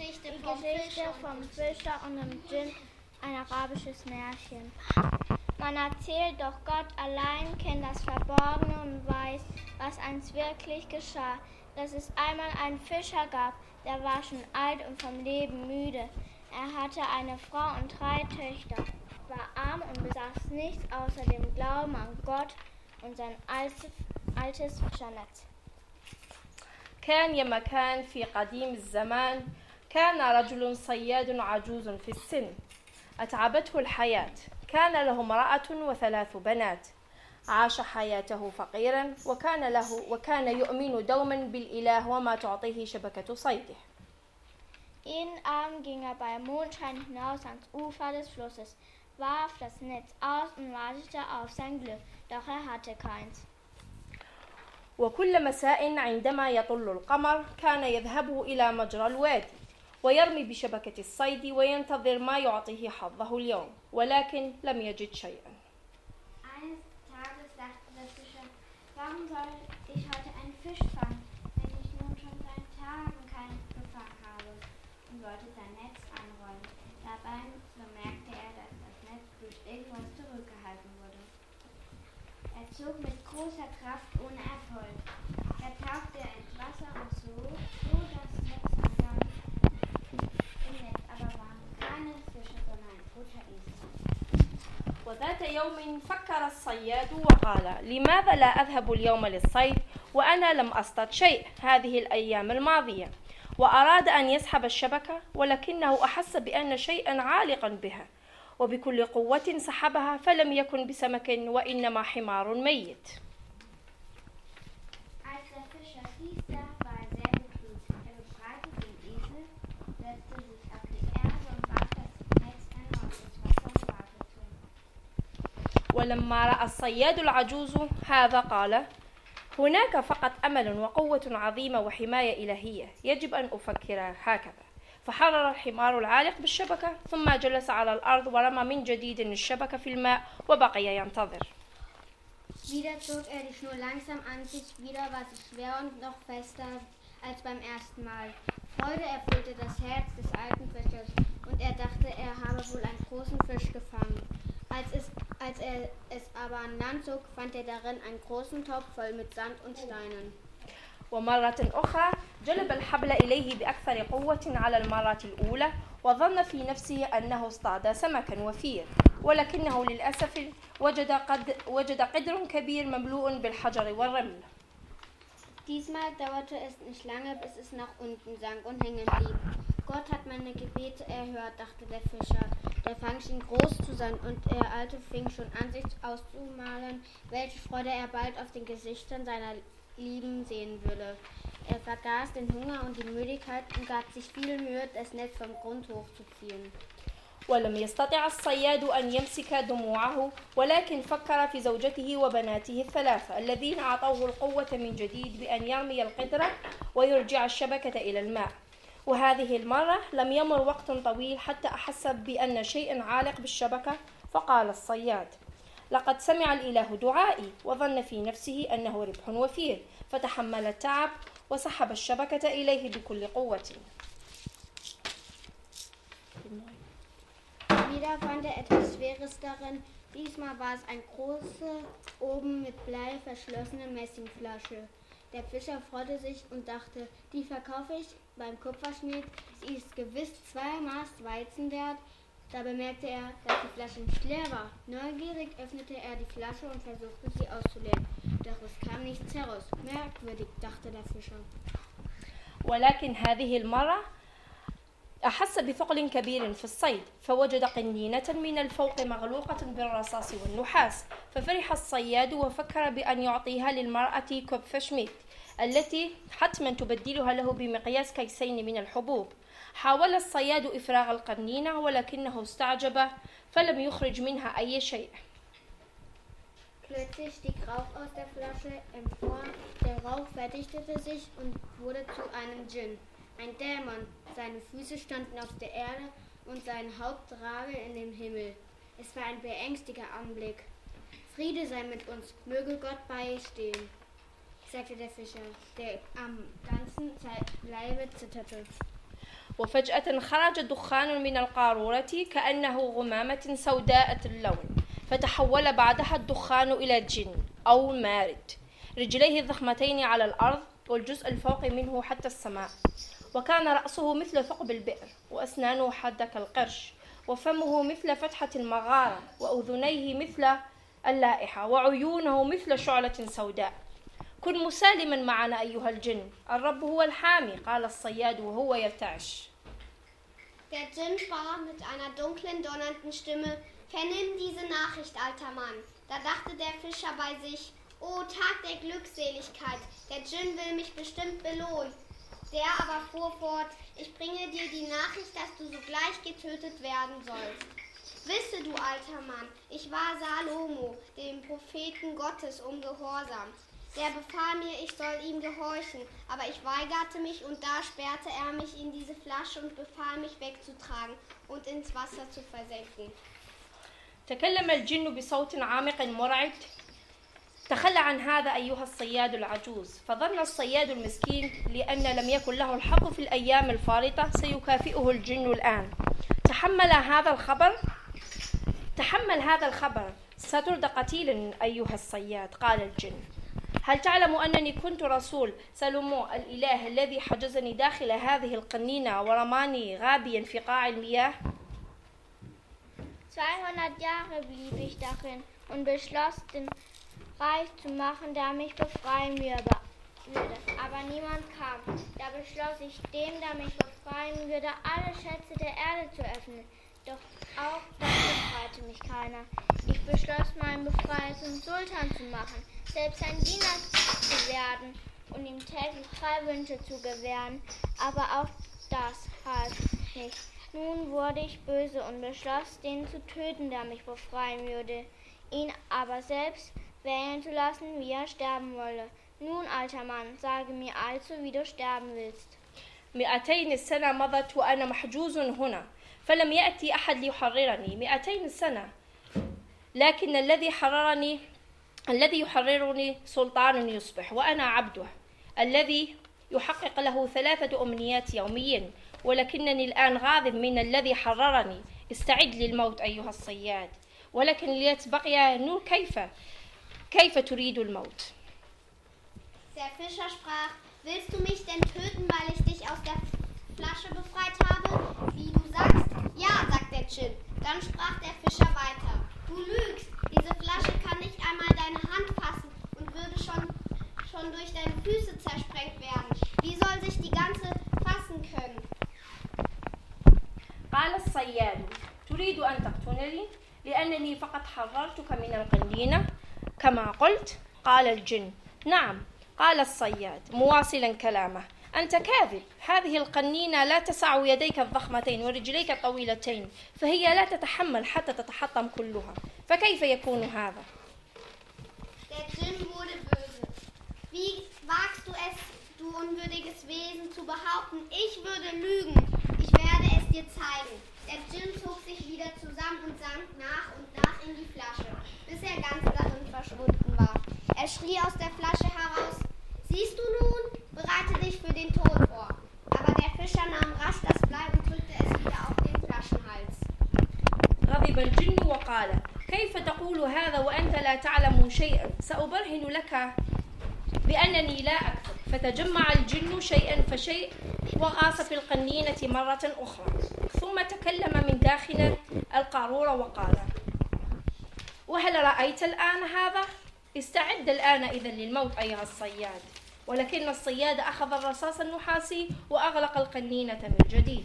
Geschichte vom Fischer und dem Dschinn, ein arabisches Märchen. Man erzählt, doch Gott allein kennt das Verborgene und weiß, was einst wirklich geschah. Dass es einmal einen Fischer gab, der war schon alt und vom Leben müde. Er hatte eine Frau und 3 Töchter, war arm und besaß nichts außer dem Glauben an Gott und sein altes Fischernetz. كان يا مكان في قديم الزمان كان رجل صياد عجوز في السن أتعبته الحياة. كان له امرأة و3 بنات. عاش حياته فقيرا وكان يؤمن دوما بالإله وما تعطيه شبكة صيده. Jeden Abend ging er bei Mondschein hinaus ans Ufer des Flusses, warf das Netz aus und wartete auf sein Glück, doch er hatte keins. وكل مساء عندما يطل القمر كان يذهب إلى مجرى الوادي ويرمي بشبكة الصيد وينتظر ما يعطيه حظه اليوم، ولكن لم يجد شيئا. Eines Tages dachte der Fischer, warum soll ich heute einen Fisch fangen, wenn ich nun schon seit Tagen keinen gefangen habe, und wollte sein Netz anrollen. Dabei bemerkte er, dass das Netz durch irgendwas zurückgehalten wurde. Er zog mit großer Kraft ohne Erfolg. Er tauchte ins Wasser und zog, so das Netz ankam. Im Netz aber waren keine Fische, sondern ein toter Esel. وذات يوم فكر الصياد وقال: لماذا لا أذهب اليوم للصيد وأنا لم أصطد شيء هذه الأيام الماضية؟ وأراد أن يسحب الشبكة، ولكنه أحس بأن شيئا عالقا بها، وبكل قوة سحبها فلم يكن بسمك وإنما حمار ميت. Als der Fischer dies sah, war er sehr betrübt. Er befreite den Esel, setzte sich auf die Erde und warf das Netz erneut ins Wasser und wartete. ولما رأى الصياد العجوز هذا قال: هناك فقط أمل وقوة عظيمة وحماية إلهية، يجب أن أفكر هكذا. فحرر الحمار العالق بالشبكة ثم جلس على الأرض ورمى من جديد الشبكة في الماء وبقي ينتظر. Wieder zog er die Schnur langsam an sich, wieder war sie schwer und noch fester als beim ersten Mal. Freude erfüllte das Herz des alten Fischers und er dachte, er habe wohl einen großen Fisch gefangen. Als er es aber an Land zog, fand er darin einen großen Topf voll mit Sand und Steinen. ومرة أخرى جلب الحبل إليه بأكثر قوة على المرة الأولى وظن في نفسه أنه اصطاد سمكا وفير، ولكنه للأسف وجد قدر كبير مملوء بالحجر والرمل. Diesmal dauerte es nicht lange, bis es nach unten sank und hängen blieb. Gott hat meine Gebete erhört, dachte der Fischer. Der Fang schien groß zu sein und der Alte fing schon an, sich auszumalen, welche Freude er bald auf den Gesichtern seiner Lieben sehen würde. Er vergaß den Hunger und die Müdigkeit und gab sich viel Mühe, das Netz vom Grund hochzuziehen. ولم يستطع الصياد أن يمسك دموعه، ولكن فكر في زوجته وبناته ال3 الذين أعطوه القوة من جديد بأن يرمي القدرة ويرجع الشبكة إلى الماء. وهذه المرة لم يمر وقت طويل حتى أحس بأن شيئا عالق بالشبكة، فقال الصياد: لقد سمع الإله دعائي، وظن في نفسه أنه ربح وفير، فتحمل التعب وسحب الشبكة إليه بكل قوة. Wieder fand er etwas Schweres darin. Diesmal war es eine große, oben mit Blei verschlossene Messingflasche. Der Fischer freute sich und dachte, die verkaufe ich beim Kupferschmied. Sie ist gewiss 2 Maß Weizen wert. Da bemerkte er, dass die Flasche nicht leer war. Neugierig öffnete er die Flasche und versuchte sie auszuleeren. Doch es kam nichts heraus. Merkwürdig, dachte der Fischer. ولكن هذه المرة أحس بثقل كبير في الصيد، فوجد قنينة من الفوق مغلوقة بالرصاص والنحاس، ففرح الصياد وفكر بأن يعطيها للمرأة كوبفشميت التي حتما تبدلها له بمقياس كيسين من الحبوب. حاول الصياد إفراغ القنينة ولكنه استعجب فلم يخرج منها أي شيء. Plötzlich stieg Rauch aus der Flasche empor. Der Rauch verdichtete sich und wurde zu einem Dschinn, ein Dämon. Seine Füße standen auf der Erde und sein Haupt ragte in den Himmel. Es war ein beängstigender Anblick. Friede sei mit uns, möge Gott beistehen, sagte der Fischer, der am ganzen Leibe zitterte. وفجأة خرج دخان من القارورة كأنه غمامة سوداء اللون، فتحول بعدها الدخان إلى الجن أو مارد، رجليه الضخمتين على الأرض والجزء الفوقي منه حتى السماء، وكان رأسه مثل ثقب البئر، وأسنانه حادة كالقرش، وفمه مثل فتحة المغارة، وأذنيه مثل اللائحة، وعيونه مثل شعلة سوداء. كن مسالما معنا أيها الجن، الرب هو الحامي، قال الصياد وهو يرتعش. Der Djinn sprach mit einer dunklen, donnernden Stimme: Vernimm diese Nachricht, alter Mann. Da dachte der Fischer bei sich: O Tag der Glückseligkeit, der Djinn will mich bestimmt belohnen. Der aber fuhr fort: Ich bringe dir die Nachricht, dass du sogleich getötet werden sollst. Wisse, du alter Mann, ich war Salomo, dem Propheten Gottes, um Gehorsam. Der befahl mir, ich soll ihm gehorchen, aber ich weigerte mich und da sperrte er mich in diese Flasche und befahl mich wegzutragen und ins Wasser zu versenken. تكلم الجن بصوت عامق مرعب: تخلى عن هذا أيها الصياد العجوز. فظن الصياد المسكين لأن لم يكن له الحظ في الأيام الفارطة سيكافئه الجن الآن. تحمل هذا الخبر، سترد قتيلا أيها الصياد. قال الجن: هل تعلم أنني كنت رسول سلومو الإله الذي حجزني داخل هذه القنينة ورماني غابيا في قاع المياه؟ 200 Jahre blieb ich darin und beschloss, den Reich zu machen, der mich befreien würde. Aber niemand kam. Da beschloss ich, dem, der mich befreien würde, alle Schätze der Erde zu öffnen. Doch auch das befreite mich keiner. Ich beschloss, meinen Befreier zum Sultan zu machen, selbst ein Diener zu werden und ihm täglich 3 Wünsche zu gewähren. Aber auch das half nicht. Nun wurde ich böse und beschloss, den zu töten, der mich befreien würde, ihn aber selbst wählen zu lassen, wie er sterben wolle. Nun, alter Mann, sage mir also, wie du sterben willst. 200 سنة مضت وأنا محجوز هنا، فلم يأتي أحد ليحررني. 200 سنة، لكن الذي يحررني سلطان يصبح، وأنا عبده الذي يحقق له 3 أمنيات يوميا، ولكنني الآن غاضب من الذي حررني. استعد للموت أيها الصياد، ولكن ليتبقى نور. كيف تريد الموت؟ Der Fischer sprach: Willst du mich denn töten, weil ich dich aus der Flasche befreit habe? Wie du sagst? Ja, sagt der Djinn. Dann sprach der Fischer weiter: Du lügst, diese Flasche kann nicht einmal deine Hand fassen und würde schon durch deine Füße zersprengt werden. Wie soll sich die ganze fassen können? قال الصياد: تريد أن تقتلني لأنني فقط حررتك من القنينة كما قلت؟ قال الجن: نعم. قال الصياد مواصلا كلامه: أنت كاذب، هذه القنينة لا تسع يديك الضخمتين ورجليك الطويلتين، فهي لا تتحمل حتى تتحطم كلها، فكيف يكون هذا؟ Der Djinn wurde böse. Wie wagst du es, du unwürdiges Wesen, zu behaupten, ich würde lügen? Ich werde es dir zeigen. Der Djinn zog sich wieder zusammen und sank nach und nach in die Flasche, bis er ganz darin verschwunden war. Er schrie aus der Flasche heraus: Siehst du nun? Bereite dich für den Tod vor. Aber der Fischer nahm rasch das Blei und drückte es wieder auf den Flaschenhals. غضب الجن وقال: كيف تقول هذا وأنت لا تعلم شيئا؟ سأبرهن لك بأنني لا أكذب. فتجمع الجن شيئا فشيء وغاص في القنينة مرة أخرى، ثم تكلم من داخل القارورة وقال: وهل رأيت الآن هذا؟ استعد الآن إذن للموت أيها الصياد. ولكن الصياد أخذ الرصاص النحاسي وأغلق القنينة من جديد.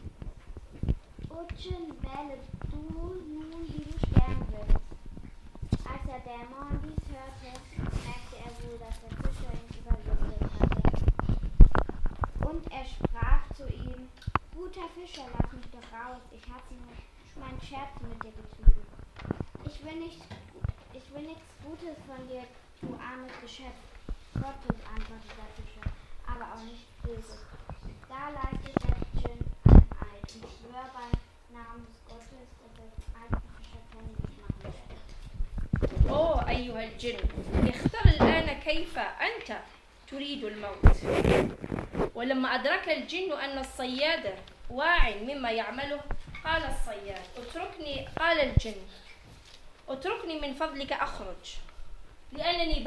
O Djinn, wähle du nun, wie du sterben willst. Als der Dämon dies hörte, merkte er wohl, dass der Fischer ihn überlistet hatte. Und er sprach zu ihm: Guter Fischer, lass mich doch raus, ich hatte nur mein Scherz mit dir getrieben. Ich will nichts Gutes von dir, du armes Geschöpf. Gottes, antwortete der Fischer, aber auch nicht Böses. Da leistete der Djinn einen Eid und schwör beim Namen des Gottes, dass er den alten Fischer kenntlich machen werde. أوه أيها الجن، اختر الآن كيف أنت تريد الموت. ولما أدرك الجن أن الصياد واع مما يعمله قال الصياد قال الجن اتركني من فضلك أخرج لأنني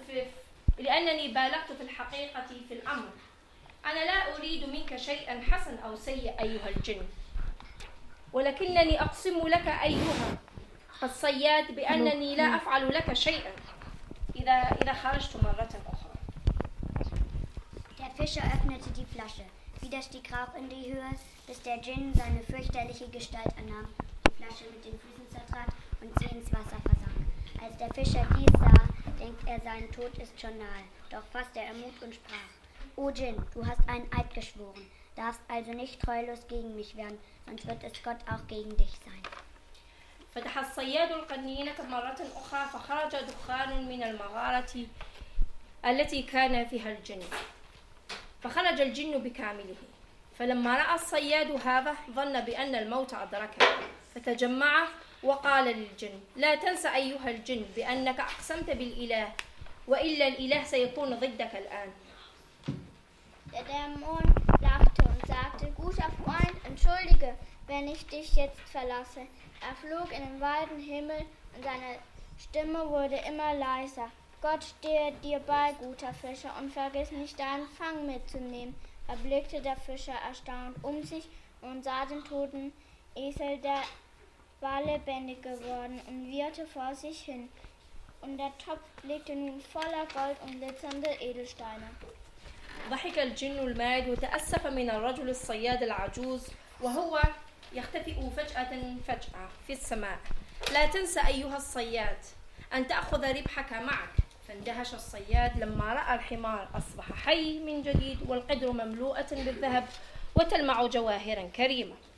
بالغت في الحقيقة في الأمر. أنا لا أريد منك شيئا حسن أو سيء أيها الجن، ولكنني أقسم لك أيها الصياد بأنني لا أفعل لك شيئا إذا خرجت مرة أخرى. Der Fischer öffnete die Flasche. Wieder stieg Rauch in die Höhe, bis der Djinn seine fürchterliche Gestalt annahm, die Flasche mit den Füßen zertrat und sie ins Wasser versank. Als der Fischer dies sah, denkt er, sein Tod ist schon nahe. Doch fasste er Mut und sprach: O Djinn, du hast einen Eid geschworen, darfst also nicht treulos gegen mich werden, sonst wird es Gott auch gegen dich sein. فتح الصياد القنينة مرة أخرى فخرج دخان من المغارة التي كان فيها الجن، فخرج الجن بكامله. فلما رأى الصياد هذا ظن بأن الموت أدركه، فتجمع وقال للجن: لا تنسى أيها الجن بأنك أقسمت بالإله، وإلا الإله سيكون ضدك الآن. Der Dämon lachte und sagte: Guter Freund, entschuldige, wenn ich dich jetzt verlasse. Er flog in den weiten Himmel und seine Stimme wurde immer leiser. Gott stehe dir bei, guter Fischer, und vergiss nicht, deinen Fang mitzunehmen. Da blickte der Fischer erstaunt um sich und sah den toten Esel, der war lebendig geworden und wieherte vor sich hin. Und der Topf blickte nun voller Gold und glitzernde Edelsteine. ضحك الجن المارد وتأسف من الرجل الصياد العجوز وهو يختفئ فجأة في السماء. لا تنسى أيها الصياد أن تأخذ ربحك معك. فاندهش الصياد لما رأى الحمار أصبح حي من جديد والقدر مملوءة بالذهب وتلمع جواهرا كريمة.